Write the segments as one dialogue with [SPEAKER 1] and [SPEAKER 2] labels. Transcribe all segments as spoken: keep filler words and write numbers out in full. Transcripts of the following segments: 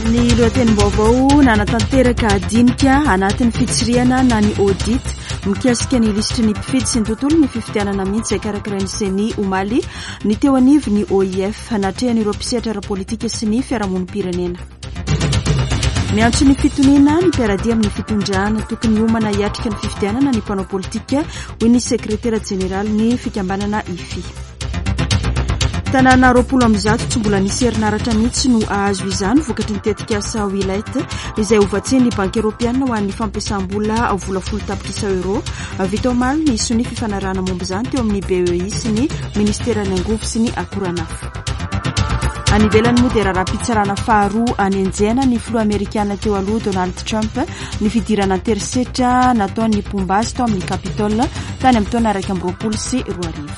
[SPEAKER 1] Ny lohatenim-baovao nanatanteraka adinika anatin'ny fitsiriana na ny audit mikasika ny lisitry ny mpifidy sy ny tontolo ny fifidianana mihitsy izay karakarain'ny seni omaly ny teo anivo ny O I F hanatrehany ireo mpisehatra ara-politika sy ny fiarahamonim-pirenena. Miantso ny fitoniana ny mpiaradia amin'ny fitondrana tokony homana hiatrika ny fifidianana ny mpanao politika hoy ny sekretera jeneraly ny fikambanana I F I. Tanàna roapolo amby zato tsy mbola nisy herinaratra mihitsy no ahazo izany vokatry ny tetikasa wilaita izay hovatsiny ny banky eropeana ho an'ny fampiasam-bola vola folo tapitrisa euro vita omaly ny isony fifanarahana momba izany teo amin'ny B E I sy ny ministeran'ny angovo sy ny akoranafo. Any ivelany moa dia raharaham-pitsarana faharoa any anjena ny filoha amerikana teo aloha Donald Trump ny fidirana an-terisetra nataon'ny pombazy tao amin'ny Capitole tany amin'ny taona iraika amby roapolo sy roa arivo.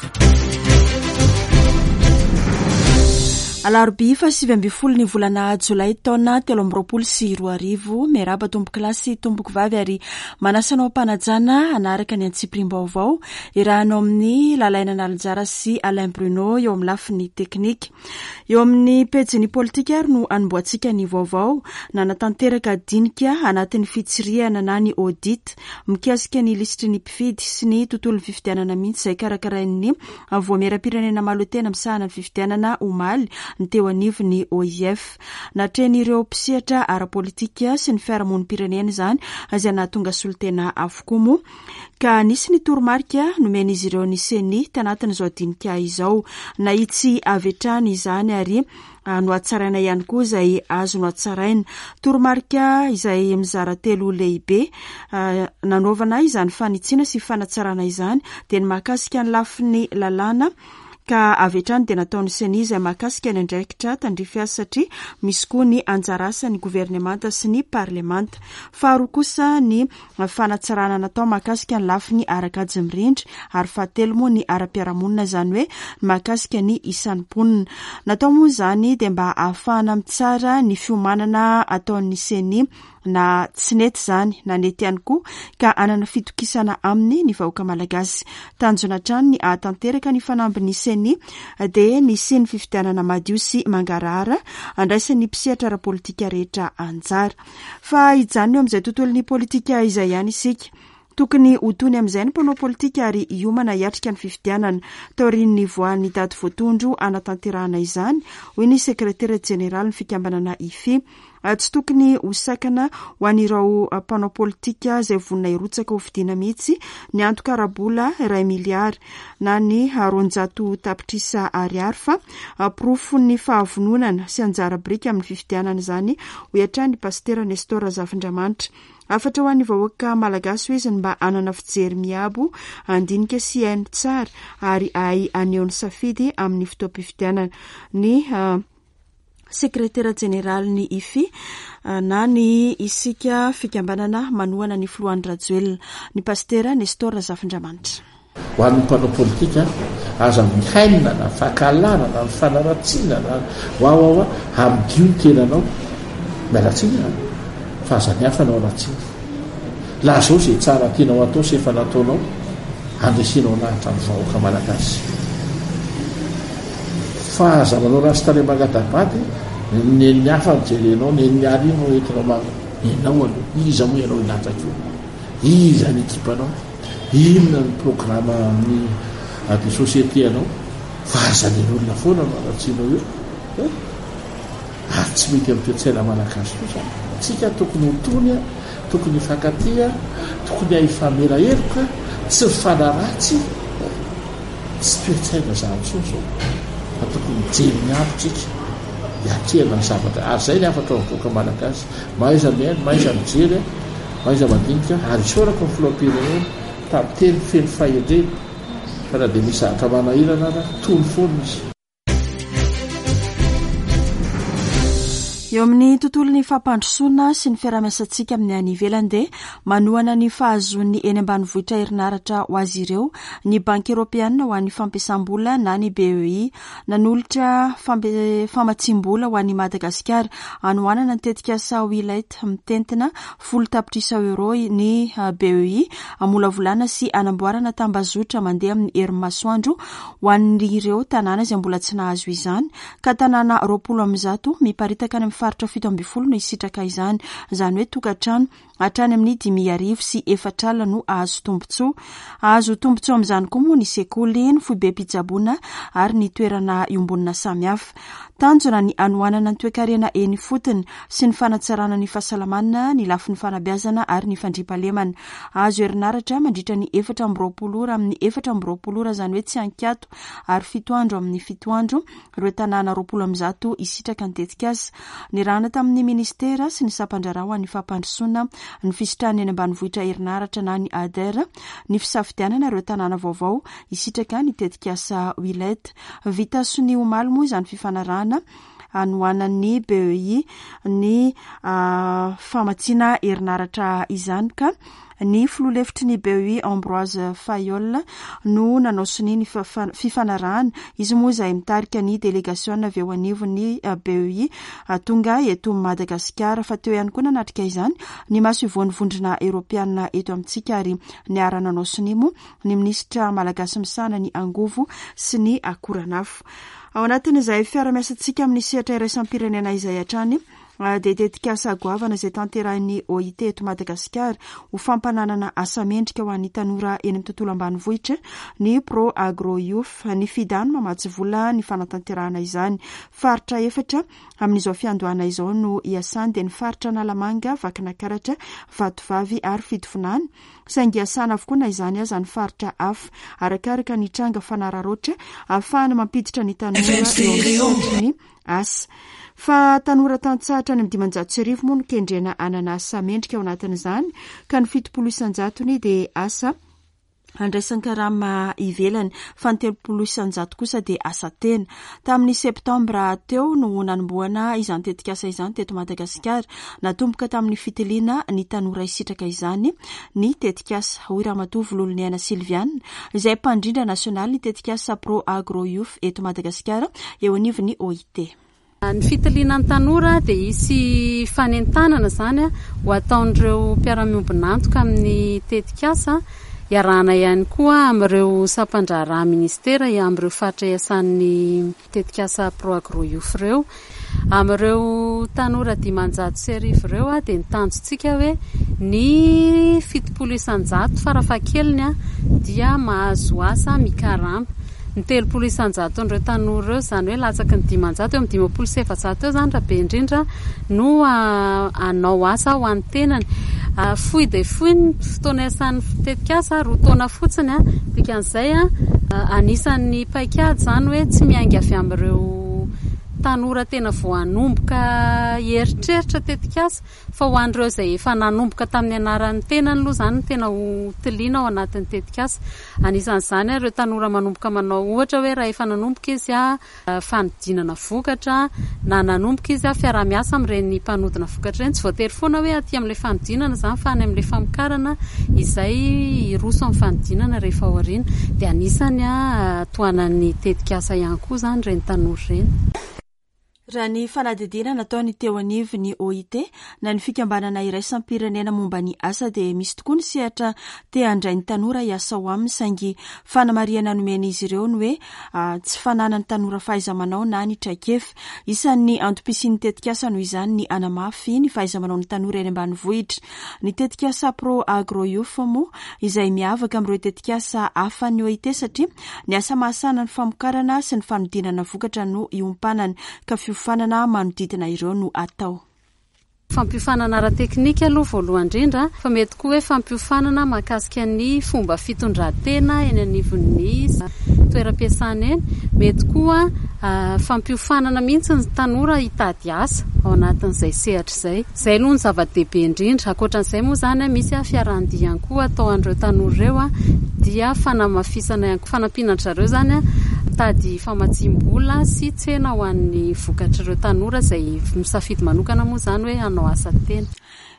[SPEAKER 1] Alarobia fa sivy amby folo ny volana Jolay taona telo amby roapolo sy roa arivo miaraba tomboky lasy tomboko vavy ary manasanao mpanajana anaraka ny antsipirim-baovao irahanao amin'ny lalaina nalinjara sy Alain Bruno eo amin'ny lafiny teknika. Eo amin'ny pejiny politika ary no anomboantsika ny vaovao nanatanteraka dinika anatin'ny fitsiriana na ny audit mikasika ny lisitry ny mpifidy sy ny tontolo ny fifidianana mihitsy izay karakarain'ny voameram-pirenena maloatena misahana ny fifidianana omaly ny teo anivo ny O I F natrehan'ireo mpisehatra ara-politika sy ny fiarahamonim-pirenena izany izay nahatonga solotena avokoa moa ka nisy ny toromarika nomen'izy ireo ny seni tanatin'izao dinika izao na itsy avetrany izany ary no atsaraina ihany koa izay azo no atsaraina toromarika izay mizara telo lehibe nanaovana izany fanitsiana sy fanatsarana izany dia ny mahakasika ny lafiny lalàna ka avetrany dia nataon'ny seni izay mahakasika ny andraikitra tandrify satria misy koa ny anjara asan'ny governemanta sy ny parlemanta. Faharoa kosa ny fanatsarana natao mahakasika ny lafiny arakajy mirindry ary fahatelo moa ny ara-piarahamonina izany hoe mahakasika ny isan'ny mponina. Natao moa izany dia mba ahafahana mitsara ny fiomanana ataon'ny seni na tsy nety izany na nety ihany koa ka anana fitokisana aminy ny vahoaka malagasy. Tanjona trano ny ahatanteraka ny fanambin'ny seni dia nisy ny fifidianana madio sy mangarahara andraisan'ny mpisehatra ara-politika rehetra anjara. Fa hijanona eo amin'izay tontolon'ny politika izay ihany isika. Tokony hotony amin'izay ny mpanao politika ary hiomana hiatrika ny fifidianana taorian'ny voan'ny daty voatondro anatanterahana izany hoy ny sekretera jeneraly ny fikambanana I F I. Tsy tokony hosakana ho an'ireo mpanao politika izay vonina hirotsaka ho fidiana mihitsy ny antoka arabola iray miliary na ny roanjato tapitrisa ariary fa pirofo ny fahavononana sy anjara brika amin'ny fifidianana izany ho iatran'ny pastera Nestor Zafindramanitra. Afatra ho an'ny vahoaka malagasy ho izy mba anana fijery miabo andinika sy hainy tsara ary ay aneho ny safidy amin'ny fotoam-pifidianana ny uh, sekretera jeneraly ny I F I na ny isika fikambanana manohana ny filohan'ny Rajoelina ny pastera Nestor Zafindramanitra.
[SPEAKER 2] Ho an'ny mpanao politika aza mihainina na fahakalana na fanaratsiana na hoahoahoa hamdio ny tenanao mialatsiana fa aza ny hafa nao ratsiana laha zao izay tsara tianao atao sy efa nataonao andresinao nahitra ny vahoaka malagasy fa aza manao rasy tare magadabady neny hafa mijerenao neny arino entinao ma enao aloha iza moa ianao inatrako iza ny ekipanao inona ny programa amin'ny de société anao fa aza ny olona foana maratsianao io ary tsy mety amin'ny toetsaina malagasy koa zany tsika tokony hotony tokony fankatia tokony ahifamera heloka tsy mifanaratsy tsy toetsaina zany so zao fa tokony mijery miabotsika hiatrehana ny zavatra ary zay ny afatra mivoaka malagasy maiza miaino maiza mijery maiza mandinika ary isorako ny filoam-pirenena tamiteny feno fahendrena fa na dia misy zavatra manahirana na tony foana izy.
[SPEAKER 1] Eo amin'ny tontolon'ny fampandrosoana sy ny fiarahamiasantsika amin'ny any ivelany dia manohana ny fahazoan'ny eny ambanivohitra herinaratra ho azy ireo ny banky eropeana ho an'ny fampiasam-bola na ny B E I nanolotra famatsim-bola ho an'ny Madagasikara anohanana ny tetikasa wilaita mitentina folo tapitrisa euro ny B E I amolavolana sy anamboarana tambazotra mandeha amin'ny herin'ny masoandro ho an'ireo tanàna izay mbola tsy nahazo izany ka tanàna roapolo amby zato miparitaka any amin'ny faritra fito amby folo no isitraka izany, izany hoe tokantrano hatrany amin'ny dimy arivo sy efatra alina no azo tombotsoa. Azo tombotsoa amin'izany koa moa ny sekoly, ny foibe pitsaboana ary ny toerana iombonana samihafa. Tanjona ny anohanana ny toe-karena eny fotony sy ny fanatsarana ny fahasalamana, ny lafin'ny fanabeazana ary ny fandriampahalemana. Azo herinaratra mandritra ny efatra amby roapolo ora amin'ny efatra amby roapolo ora, izany hoe tsy ankiato, ary fito andro amin'ny fito andro ireo tanàna roapolo amby zato isitraka ny tetikasa. Ny rana tamin'ny ministera sy ny sampandrara ho an'ny fampandrosoana ny fisitrahany eny ambanivohitra herinaratra na ny A D E R, ny fisafidianana ireo tanàna vaovao isitraka ny tetikasa Wilette. Vita sony omaly moa izany fifanarahana anohanan'ny B E I ny uh, famatsiana herinaratra izany, ka ny filoalefitry ny B E I Ambroise Fayol no nanaosony ny fifanarahana. Izy moa izay mitarika ny délégation avy eo anivon'ny B E I tonga eto Madagasikara, fa teo ihany koa nanatrika izany ny maso ivon'ny vondrona Europeana eto amintsika, ary ny ara nanaosony moa ny ministra malagasy misana ny angovo sy ny akoranafo. Ao anatin'izay fiara-miasantsika amin'ny sehatra iraisam-pirenena izay hatrany dia tetikasa goavana izay tanterahin'ny O I T eto Madagasikara ho fampananana asa mendrika ho an'ny tanora eny amin'ny tontolo ambanivohitra, ny Pro Agro Youth, ny fidano mamatsy vola ny fanatanterahana izany. Faritra efatra amin'izao fiandohana izao no iasany, dia ny faritra Nalamanga, Vakinakaratra, Vatovavy ary Fitovinany. Saingy iasana avokoa na izany aza ny faritra hafa, arakaraka ny tranga fanararoatra ahafahana mampiditra ny tanora eo amin'ny asa. Fa tanora tantsahatra ny dimanjato sy arivo moa no kendrena anana asa mendrika ao anatin'izany, ka ny fitopolo isanjatony dia asa andraisan-karama ivelany, fa ny telopolo isanjato kosa dia asa tena. Tamin'ny septambra teo no nanomboana izany tetikasa izany teto Madagasikara, natomboka tamin'ny fitiliana ny tanora isitraka izany ny tetikasa. Hoy Ramatoa Vololoniana Silviane, izay mpandrindra nasionaly ny tetikasa Pro Agro Youth eto Madagasikara eo anivon'ny O I T.
[SPEAKER 3] Ny fitiliana ny tanora dia isy fanentanana izany ho ataon'ireo mpiara-miombonantoka amin'ny tetikasa, iarahana ihany koa amin'ireo sampandrara ministera amin'ireo faritra iasan'ny tetikasa Pro Agro Youth ireo. Amin'ireo tanora dimanjato sy arivo ireo dia ny tanjontsika hoe ny fitopolo isanjato farafahakeliny dia mahazo asa mikarama. Ny telopolo isanjato ireo tanora ireo, izany hoe latsaky ny dimanjato eo amin'ny dimampolo sy efajato eo izany raha be indrindra no anao asa ho an'ny tenany. Fohy dia fohy ny fotoana iasan'ny tetikasa, roa taona fotsiny, dikan'izay anisan'ny paikady izany hoe tsy miainga avy amin'ireo tanora tena vao hanomboka heritreritra tetikasa, fa ho an'ireo izay efa nanomboka tamin'ny anaran'ny tenany aloha izany tena ho tiliana ao anatin'ny tetikasa. Anisan'izany ireo tanora manomboka manao ohatra hoe raha efa nanomboka izy a fanodinana vokatra, na nanomboka izy a fiara-miasa amin'ireny mpanodina vokatra ireny, tsy voatery foana hoe aty amin'ilay fanodinana izany, fa any amin'ilay famokarana izay iroso amin'ny fanodinana rehefa ao aoriana, dia anisany a toanan'ny tetikasa ihany koa izany ireny tanora ireny.
[SPEAKER 1] Raha ny fanadidina nataony teo anivon'ny O I T na ny fikambanana iraisam-pirenena momba ny asa dia misy tokoa ny sehatra te handray ny tanora hiasa ao aminy, saingy fanamariana nomena izy ireo ny hoe uh, tsy fanana ny tanora fahaiza-manao na ny traikefa. Isan'ny antom-pisian'ny tetikasa noho izany ny anamafy ny fahaiza-manao ny tanora eny ambanivohitra. Ny tetikasa Pro Agro Youth moa izay miavaka amin'ireo tetikasa hafa ny O I T satria ny asa mahasana ny famokarana sy ny fanodinana vokatra no iompanana, ka fanana manodidina ireo no atao.
[SPEAKER 3] Fampiofanana ara-teknika aloha voalohany indrindra, fa mety koa hoe fampiofanana mahakasika ny fomba fitondran-tena eny anivon'ny toeram-piasana eny, mety koa uh, fampiofanana mihitsy ny tanora hitady asa ao anatin'izay sehatra izay. Izay aloha ny zava-dehibe indrindra. Ankoatran'izay moa izany misy fiarahandia ihany koa atao an'ireo tanora ireo dia fanamafisana ihany koa, fanampiana zareo izany tady famatsim-bola sy tsena ho an'ny vokatr'ireo tanora izay misafidy manokana moa izany hoe hanao asa tena.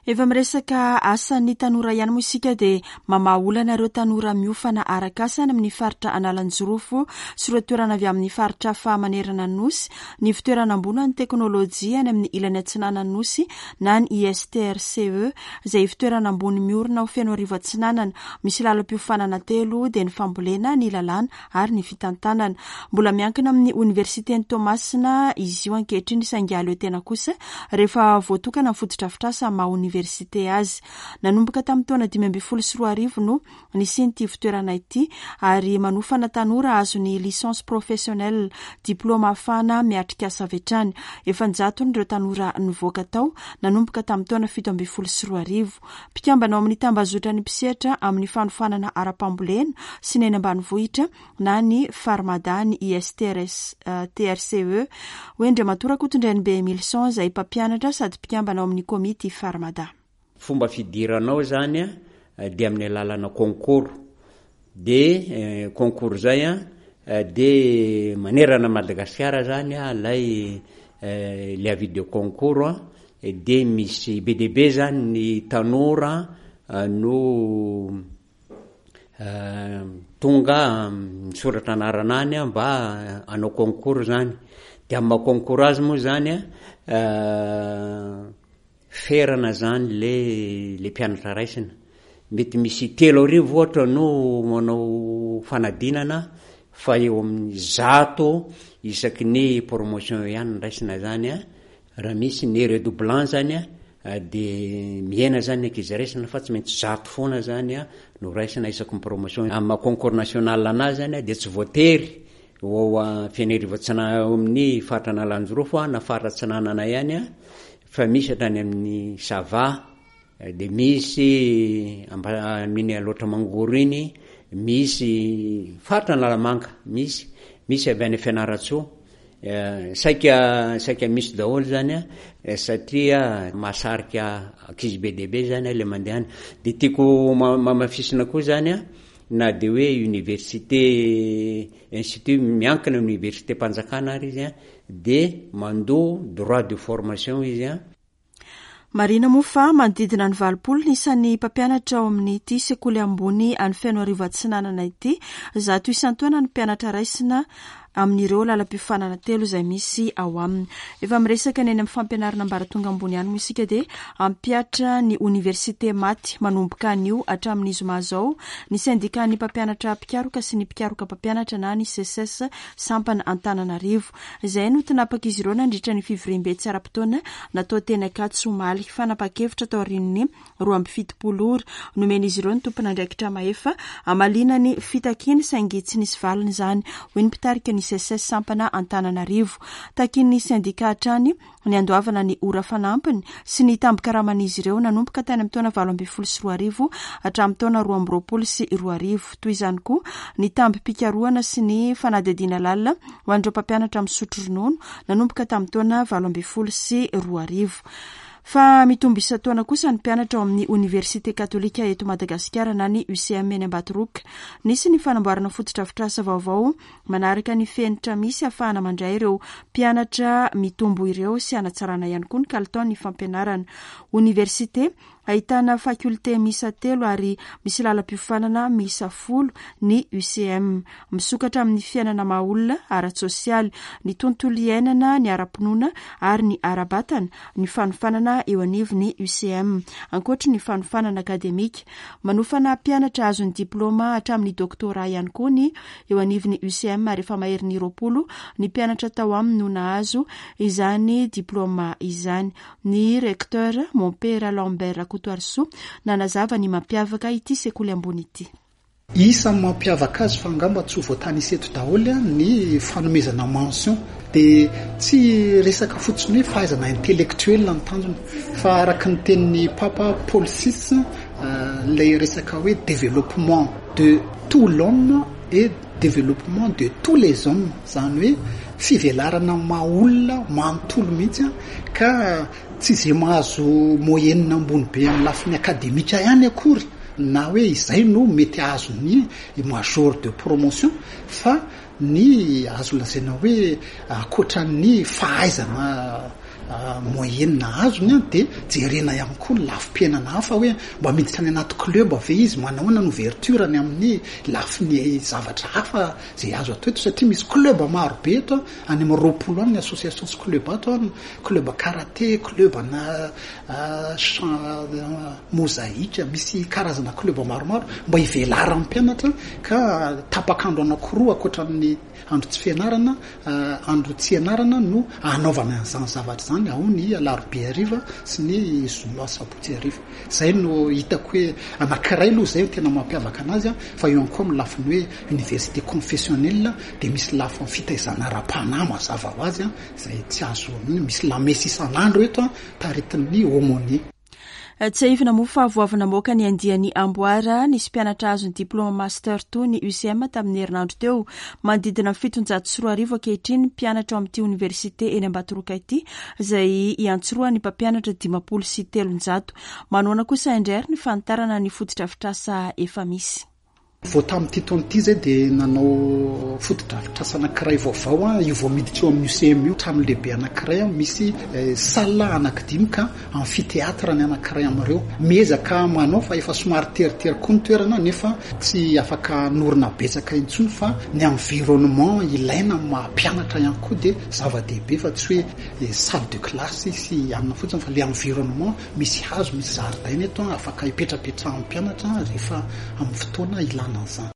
[SPEAKER 1] Efa miresaka asan'ny tanora ihany moa isika dia mamaha olana ireo tanora miofana arak'asana amin'ny faritra Analanjorofo sy ireo toerana avy amin'ny faritra Fahamanerana Nosy, ny fitoerana ambony ny teknôlôjia any amin'ny ilany Atsinanana Nosy na ny I S T R C E izay fitoerana ambony miorina ho feno arivo Atsinanana. Misy lalam-piofanana telo dia ny fambolena, ny lalàna ary ny fitantanana. Mbola miankina amin'ny Oniversiten'ny Tomasina izy io ankehitriny saingy aleo tena kosa rehefa voatokana fotodrafitrasa maha université azy. Nanomboka tamin'ny taona dimy ambin'ny folo sy roa arivo no nisy fitoerana ity ary manofana tanora azo ny licence professionnelle diplôma afana miatrika asa vetrany. Efanjato ireo tanora nivoaka tao nanomboka tamin'ny taona fito ambin'ny folo sy roa arivo. Mpikambana ao amin'ny tambazotra ny mpisehatra amin'ny fanofanana ara-pambolena sy ny eny ambanivohitra na ny Farmada ny I S T R C E. Oendry matoraka hotondrainy be Emilson izay mpampianatra sady mpikambana ao amin'ny komity Farmada.
[SPEAKER 4] Fomba fidiranao zany a dia amin'ny alalana concours de concours zay a de manerana Madagasikara zany a lay le avis de concours de misy B D B zany ny tanora no tonga misoratra anaranany mba hanao concours zany. De amin'ny concours azy moa zany a ferana zany le le mpianatra raisina. Mety misy telo arivo ohatra no manao fanadinana fa eo amin'ny zato isaky ny promotion ihany raisina zany a raha misy ny redoublant zany a de miena zany ankizy raisina fa tsy maintsy zato foana zany a no raisina isaky ny promotion. Amin'ny concours national anazy zany a de tsy voatery ho fianerivo Atsinanana amin'ny faritra Analanjorofo na faritra Atsinanana ihany a fa misy hatrany amin'ny Sava de misy amin'ny loatra mangoro iny, misy faritra Analamanga, misy misy avy any Fianaratsoa. Saika saika misy daholo zany a satria mahasarika ankizy be dia be zany le mandehana. De tiako mamafisina koa zany a na de hoe université institut miankina université Mpanjakana ary izy a de mandoa droit de formation izy a.
[SPEAKER 1] Marina moa fa manodidina ny valopolo nisan'ny mpampianatra ao amin'ny ity sekoly ambony any feno arivo Atsinanana ity, zato isan-taona ny mpianatra raisina amin'ireo lalam-piofanana telo izay misy ao aminy. Efa miresaka ny eny amin'ny fampianarana ambaratonga ambony any moa isika dia ampiatra ny Université Maty manomboka an'io hatramin'ny zoma zao ny syndicat-ny mpampianatra mpikaroka sy ny mpikaroka mpampianatra na ny C S S sampana Antananarivo. Izay no tinapaka izy ireo nandritra ny fivoriam-betsy ara-potoana natao teny Akatso Omaly. Fanapa-kevitra tao aorian'ny roa amby fitopolo ora nomen'izy ireo ny tompon'andraikitra mahefa amalina ny fitakiny saingy tsy nisy valiny zany hoy ny mpitarika ny C S S sampana Antananarivo. Takin'ny syndicat hatrany ny andoavana ny ora fanampiny sy ny tambokaraman'izy ireo nanomboka tany amin'ny taona valo ambin'ny folo sy roa arivo hatramin'ny taona roa amby roapolo sy roa arivo. Toy izany koa ny tambi-pikarohana sy ny fanadihadiana lalina ho an'ireo mpampianatra misotro ronono nanomboka tamin'ny taona valo ambin'ny folo sy roa arivo. Fa mitombo isa-taona kosa ny mpianatra ao amin'ny Université Katolika eto Madagasikara na ny U C M eny Ambatoroka. Nisy ny fanamboarana fotodrafitrasa vaovao manaraka ny fenitra misy ahafahana mandray ireo mpianatra mitombo ireo sy hanatsarana ihany koa ny kalitaon'ny fampianarana. Université ahitana fakulté misa telo ary misy lalam-piofanana misa folo ny U C M. Misokatra amin'ny fiainana maha-olona, ara-tsosialy, ny tontolo iainana, ny ara-pinoana ary ny ara-batana ny fanofanana eo anivon'ny U C M. Ankoatra ny fanofanana akademika, manofana mpianatra azo ny diplôma hatramin'ny doktora ihany koa ny eo anivon'ny U C M rehefa mahery ny roapolo ny mpianatra tao aminy no nahazo izany diplôma izany. Ny recteur Montpera Lambert Kotoarso nanazava ny mampiavaka ity sekoly ambony ity.
[SPEAKER 5] Isan'ny mampiavaka azy fa angamba tsy ho voatany iseto daholo ny fanomezana mention de tsy resaka fotsiny hoe fahaizana intellectuel ny tanjona fa araka ny tenin'ny Papa Paul six lay resaka hoe développement de tout l'homme et développement de tous les hommes, zany hoe fivelarana maha-olona manontolo mihitsy ka tsy izay mahazo moyenne ambony be amin'ny lafiny akademika ihany akory na hoe izay no mety azo ny major de promotion fa ny azo lazaina hoe akoatran'ny fahaizana moyenne azony a de jerena ihany koa ny lafim-piainana hafa hoe mba miditra any anaty club ave izy manahoana ny ouverturany amin'ny lafiny zavatra hafa zay azo atao eto satria misy club maro be eto any amin'ny roapolo any ny association sy club ato club karaté club na mosaïque misy karazana club maromaro mba hivelara amin'ny mpianatra ka tapakandro anankiroa akoatran'ny andro tsy fianarana andro tsy ianarana no anaovana an'izany zavatra zany ao ny alarobia hariva sy ny zoma sabotsy hariva zay no hitako hoe anankiray aloha zay tena mampiavaka anazy a fa eo ankoa amin'ny lafiny hoe université confessionnelle de misy lafiny fitaizana ara-panahy mazava ho azy a zay tsy azo misy lamesy isan'andro eto a taritin'ny aumônier.
[SPEAKER 1] Tsy ahivina moa fa voavina moka ny andiany amboara nisy mpianatra azo ny diplôma master two ny U C M tamin'ny herinandro teo manodidina fitonjato sy roa arivo ankehitriny mpianatra ao amin'ity université eny Ambatoroka ity izay iantsoroa ny mpampianatra dimapolo sy telonjato. Manoana kosa indray ny fanitarana ny fotodrafitrasa efa misy.
[SPEAKER 5] Vao tamin'ity taona ity zay de nanao fotodrafitrasa anankiray vaovao a io vao miditra eo amin'ny U C M io trano lehibe anankiray a misy salle anankidimy ka amfiteatra ny anankiray amin'ireo miezaka manao fa efa somary teritery koa ny toerana nefa tsy afaka norina betsaka intsony fa ny environnement ilaina mampianatra ihany koa de zava-dehibe fa tsy hoe salle de classe sy anona fotsiny fa le environnement misy hazo misy zaridaina eto afaka hipetrapetrahan'ny mpianatra rehefa amin'ny fotoana ilana.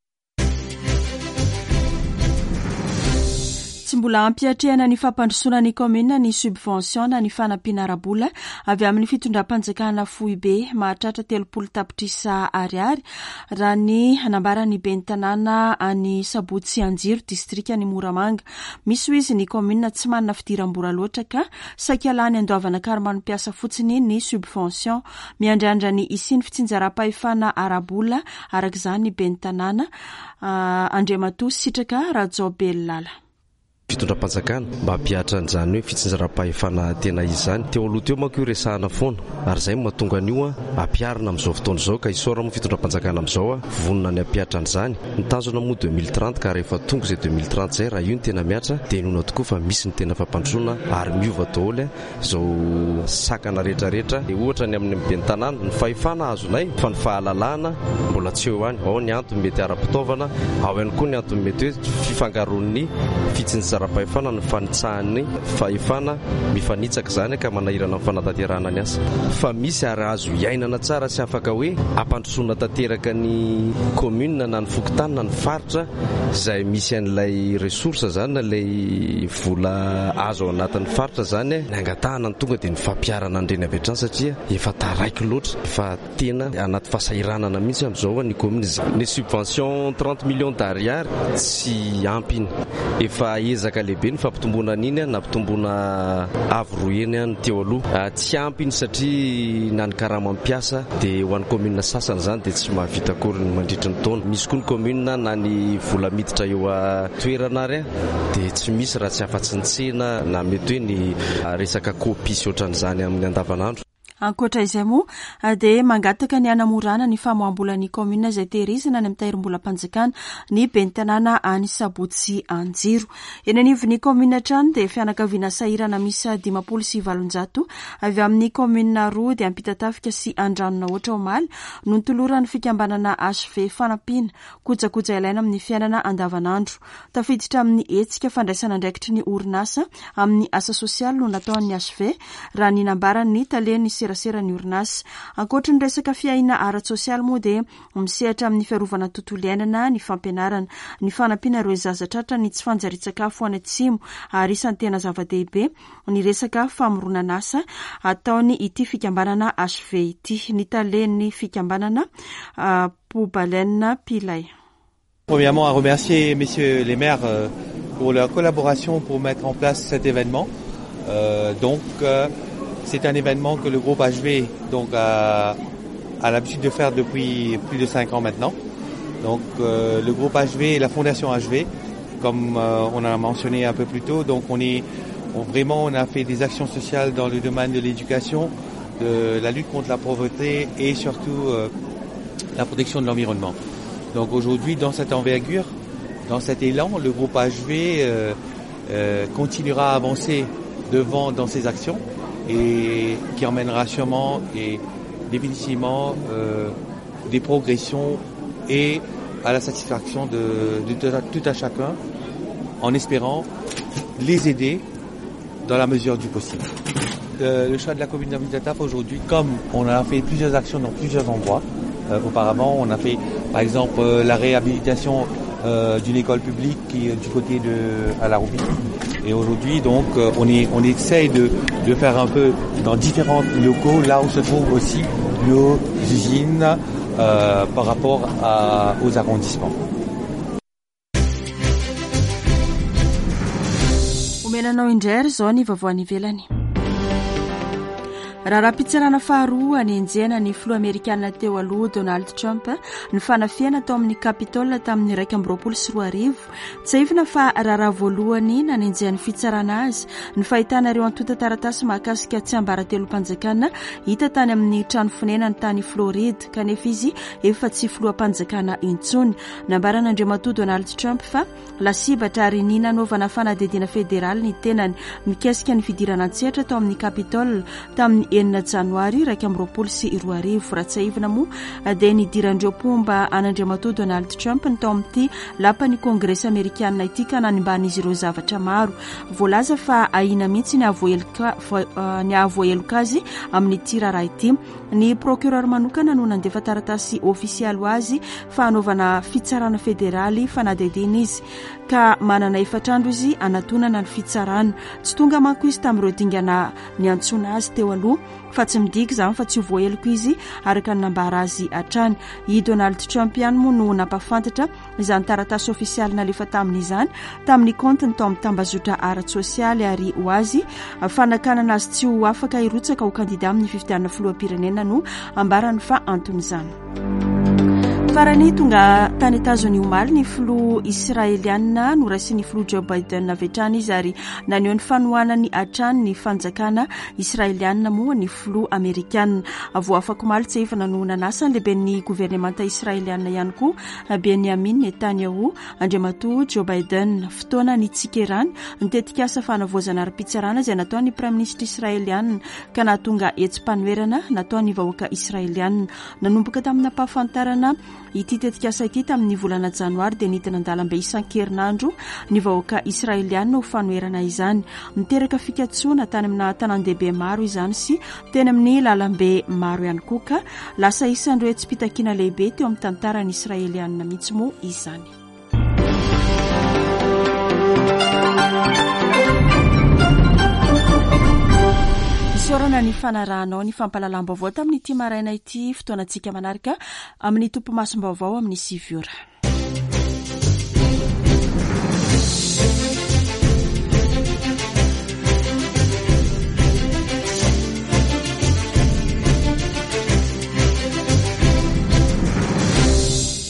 [SPEAKER 1] Tsy mbola ampiatrehana ny fampandrosoana ny commune ny subvention na ny fanampiana arabola avy amin'ny fitondram-panjakana fohy be mahatratra telopolo tapitrisa ariary raha ny hanambarany ben'ny tanàna any Sabotsy Anjiro distrika ny Moramanga. Misy izy ny commune tsy manana fidiram-bola loatra ka saika lany andoavana karamanom-piasa fotsiny ny subvention miandrandra ny isiny fitsinjaram-pahefana arabola arak'izany ben'ny tanàna Andriamatoa Sitraka Rajobelala.
[SPEAKER 6] Fitondram-panjakana mba hampiatra an'izany hoe fitsinjaram-pahefana tena izany teo aloha teo manko io resahana foana ary zay mahatonga an'io a hampiarina amin'izao fotoana izao ka isaora moa fitondram-panjakana amin'izao a vonona ny hampiatra an'izany ny tanjona moa deux mille trente ka rehefa tonga izay deux mille trente zay raha io ny tena miatra dia noana tokoa fa misy ny tena fampandrosoana ary miova daholo izao sakana rehetrarehetra ohatra ny amin'ny ben'ny tanàna ny fahefana azonay fa ny fahalalahana mbola tsy eo any ao ny antony mety ara-pitaovana ao ihany koa ny antony mety hoe fifangaroan'ny fitsinjaram ra-pahefana ny fanitsahan'ny fahefana mifanitsaka zany ka manahirana amin'ny fanatanterahana ny asa fa misy ary azo iainana tsara sy afaka hoe ampandrosoana tanteraka ny commune na ny fokotany na ny faritra izay misy an'ilay resource zany na ilay vola azo ao anatin'ny faritra zany ny angatahana ny tonga dia ny fampiarana andreny avy hatrany satria efa taraiky loatra efa tena anaty fahasahiranana mihitsy amin'izao ny commune zany ny subvention trente millions d'ariary tsy ampiny efa ezaka lehibe ny fampitomboana an'iny na mpitombona avo roeny any teo aloha tsy ampiny satria na ny karamam-piasa dia ho an'ny commune sasany zany dia tsy mahavita akory ny mandritra ny taona misy koa ny commune na ny vola miditra eo a toerana ary dia tsy misy raha tsy afa-tsy ny tsena na mety hoe ny resaka kopy sy ohatran'izany amin'ny andavanandro.
[SPEAKER 1] Ankoatra izay moa dia mangataka ny anamorana ny famoambolan'ny commune izay tehirizina ny mitahirim-bolam-panjakana ny ben'ny tanàna any Sabotsy Anjiro. Eny anivon'ny commune trano dia fianakaviana sahirana misy dimapolo sy valonjato avy amin'ny commune roa dia ampita-tafika sy andranona ohatra omaly no nitolorany fikambanana H V fanampiana kojakoja ilaina amin'ny fiainana andavanandro. Tafiditra amin'ny hetsika fandraisana andraikitry ny orinasa amin'ny asa sosialy no nataon'ny H V raha ny nambarany taleny serasera ny orinasa. Ankoatra ny resaka fiaina ara-tsosialy moa dia misehatra amin'ny fiarovana tontolo iainana ny fampianarana ny fanampiana ireo zaza tratra ny tsy fanjari-tsakafo any atsimo ary isan'ny tena zava-dehibe ny resaka famoronana asa ataony ity fikambanana H V ity ny talen'ny fikambanana uh, Poubalène Pilay.
[SPEAKER 7] Premièrement, à remercier messieurs les maires euh, pour leur collaboration pour mettre en place cet événement. Euh, donc euh, c'est un événement que le groupe H V donc a, a l'habitude de faire depuis plus de cinq ans maintenant. Donc euh, le groupe H V et la fondation H V, comme euh, on a mentionné un peu plus tôt, donc on est on, vraiment on a fait des actions sociales dans le domaine de l'éducation, de la lutte contre la pauvreté et surtout euh, la protection de l'environnement. Donc aujourd'hui, dans cette envergure, dans cet élan, le groupe H V euh, euh, continuera à avancer devant dans ses actions et qui emmènera sûrement et définitivement euh, des progressions et à la satisfaction de, de, de, de tout à chacun, en espérant les aider dans la mesure du possible. Euh, le choix de la commune d'Amitataf aujourd'hui, comme on a fait plusieurs actions dans plusieurs endroits, euh, auparavant on a fait par exemple euh, la réhabilitation euh, d'une école publique qui est du côté de Alaroubi, et aujourd'hui donc euh, on, est, on essaye de, de faire un peu dans différents locaux, là où se trouvent aussi nos usines euh, par rapport à, aux arrondissements.
[SPEAKER 1] Omenanao indray zao ny vaovao ivelany. Raha raha-pitsarana faharoa anenjena ny filoha amerikanina teo aloha Donald Trump ny fanafiana tao amin'ny Capitole tamin'ny iraika amby roapolo sy roa arivo, tsy hivina fa raharaha voalohany nanenjehany fitsarana azy ny fahitana ireo antota taratasy mahakasika tsy ambaratelo-panjakana hita tany amin'ny trano fonenany tany Floride, kanefa izy efa tsy filoham-panjakana intsony. Nambaran'Andriamatoa Donald Trump fa lasibatra ary ny nanaovana fanadidina federaly ny tenany mikasika ny fidirana an-tsehatra tao amin'ny Capitole tamin'ny enina janoary iraika amby roapolo sy roa arivo. Raha tsy hivina moa dia nidirandreo pomba an'Andriamatoa Donald Trump ny tao amin'ity lapan'ny kongresa amerikanina ity ka nanimban'izy ireo zavatra maro. Voalaza fa ahina mihitsy ny ahavoaheloka azy amin'ity raharaha ity. Ny procureur manokana no nandefa taratasy ofisialy ho azy fa anaovana fitsarana federaly fanadidina izy ka manana efatrandro izy anatonana ny fitsarana. Tsy tonga manko izy tamin'ireo dingana niantsona azy teo aloha fa tsy midiky izany fa tsy ho voaheloko izy araka ny nambara azy hatrany. I Donald Trump ihany moa no nampafantatra izany taratasy ofisialy nalefa tamin'izany tamin'ny kontiny tao amin'ny tambazotra ara-tsosialy ary ho azy fanakanana azy tsy ho afaka hirotsaka ho kandida amin'ny fifidianana filoham-pirenena no ambarany fa anton'izany. Farany tonga tany Etazonia omaly ny filoha Israeliana no rasin'ny filoha Joe Biden avetrany izy ary naneho ny fanohanany hatrany ny fanjakana Israeliana moa ny filoha Amerikanina. Voafaka omaly tsy efa no nanasa ny lehiben'ny gouvernemanta Israeliana ihany koa Benjamin Netanyahu. Andriamatoa Joe Biden fotoana ny tsikerany nitetika asa fanavoazana ara-pitsarana izay nataon'ny prime ministre Israeliana ka nahatonga etsim-panoerana nataon'ny vahoaka Israeliana. Nanomboka tamina mpahafantarana ity tetikasa ity tamin'ny volana janoary dia nidina an-dalambe isan-kerinandro ny vahoaka Israeliana ho fanoerana izany. Miteraka fikatsoana tany amina tanan-dehibe maro izany sy teny amin'ny lalambe maro ihany koa ka lasa isan'ireo etsim-pitakiana lehibe teo amin'ny tantarany Israeliana mihitsy moa izany. Sorana ny fanarahanao ny fampalalam-baovao tamin'ity maraina ity fotoanantsika manaraka amin'ny tompo masom-baovao amin'ny sivy ora.